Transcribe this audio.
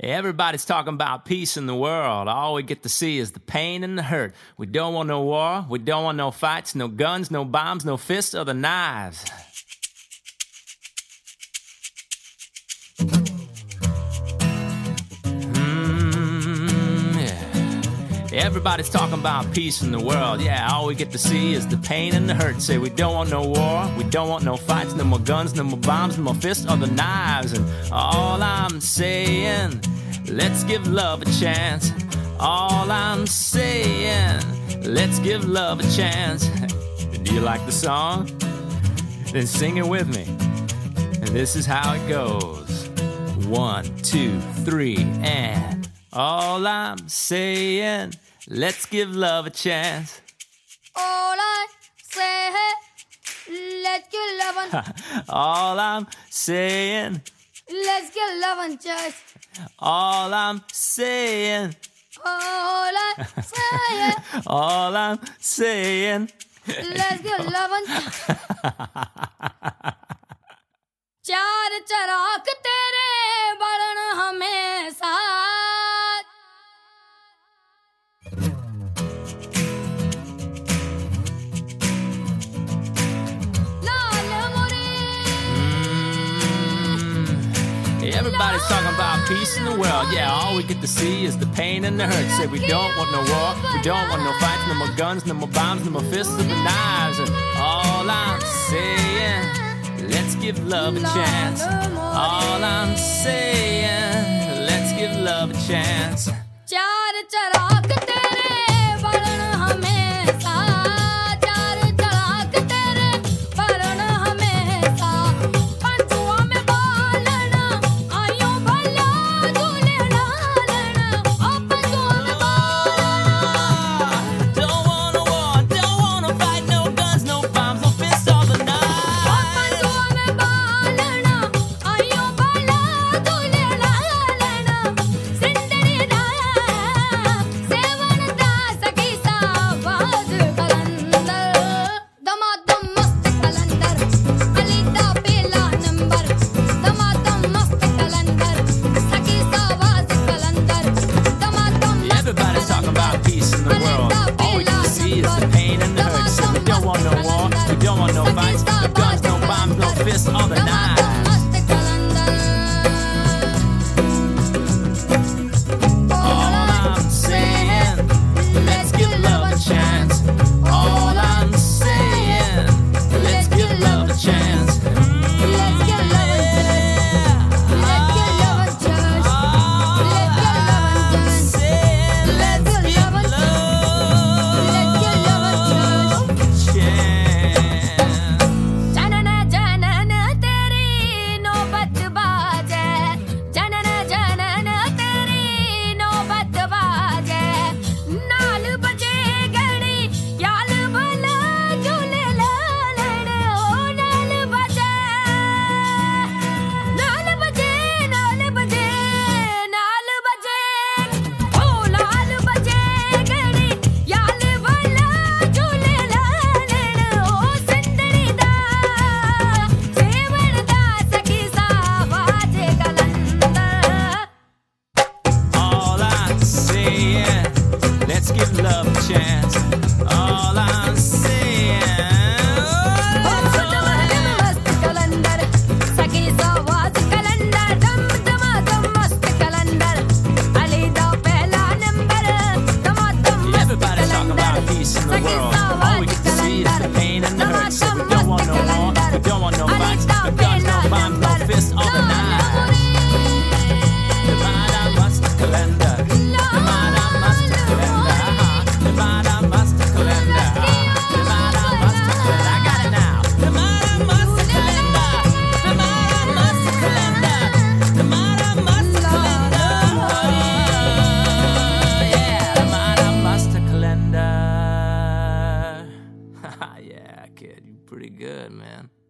Everybody's talking about peace in the world. All we get to see is the pain and the hurt. We don't want no war. We don't want no fights, no guns, no bombs, no fists or the knives. Everybody's talking about peace in the world. Yeah, all we get to see is the pain and the hurt. Say we don't want no war, we don't want no fights, no more guns, no more bombs, no more fists or the knives. And all I'm saying, let's give love a chance. All I'm saying, let's give love a chance. Do you like the song? Then sing it with me. And this is how it goes. 1, 2, 3, and all I'm saying, let's give love a chance. All I say, let's give love a chance. All I'm saying, let's give love a chance. all I'm saying, All I say, all I'm saying, let's give love a chance. चार चराग तेरे बढ़न हमेशा Everybody's talking about peace in the world. Yeah, all we get to see is the pain and the hurt. Say we don't want no war, we don't want no fights, no more guns, no more bombs, no more fists or the knives. And all I'm saying, let's give love a chance. All I'm saying, let's give love a chance. चार चराग तेरे बढ़न हमेशा चार चराग तेरे बढ़न हमेशा पंजुआ में बालन आयो भला झूले डालन ओ पंजुआ में बालन Don't want no war, don't want no fight, no guns, no bombs, no fists or the knives. ओ पंजुआ में बालन आयो भला झूले डालन सिंदरी दा सेवन दा सखी साबाज कलंदर दमादम मस्त कलंदर अली दा पहला नंबर दमादम मस्त कलंदर सखी साबाज कलंदर दमादम Everybody's talking about peace in the world. All we can see is the pain and the hurt. So we don't want no war, we don't want no fights, no guns, no bombs, no fists or the knives. मस्त कलंदर All I'm saying, let's give love a chance. All I'm saying, let's give love a chance. let's get love and let's get love and chance let's get love and chance Let's get give love and let's get love and chance chance. जनन जनन तेरी नौबत बाजे जनन जनन तेरी नौबत बाजे नाल बजे गणी याल भला झूले लालन ओ नाल बजे नाल बजे नाल बजे नाल बजे ओ लाल बजे गणी याल भला झूले लालन ओ सिंदरी दा सेवन दा सखी साबाज कलंदर All I'm saying, let's give love a chance. All I'm saying, मस्त कलंदर सखी साबाज कलंदर दम दम मस्त कलंदर अली दा पहला नंबर दम everybody's talking about peace in the world. All we get to see is the pain and the hurt. So we don't want no war, we don't want no fights, no guns, no bombs, no fists or the knives. Demanda must calendar. Demanda must calendar. Demanda must calendar. Demanda must calendar. I got it now. Demanda must calendar. Demanda must calendar. Demanda must calendar. Yeah, Demanda must calendar. Yeah, kid, you pretty good, man.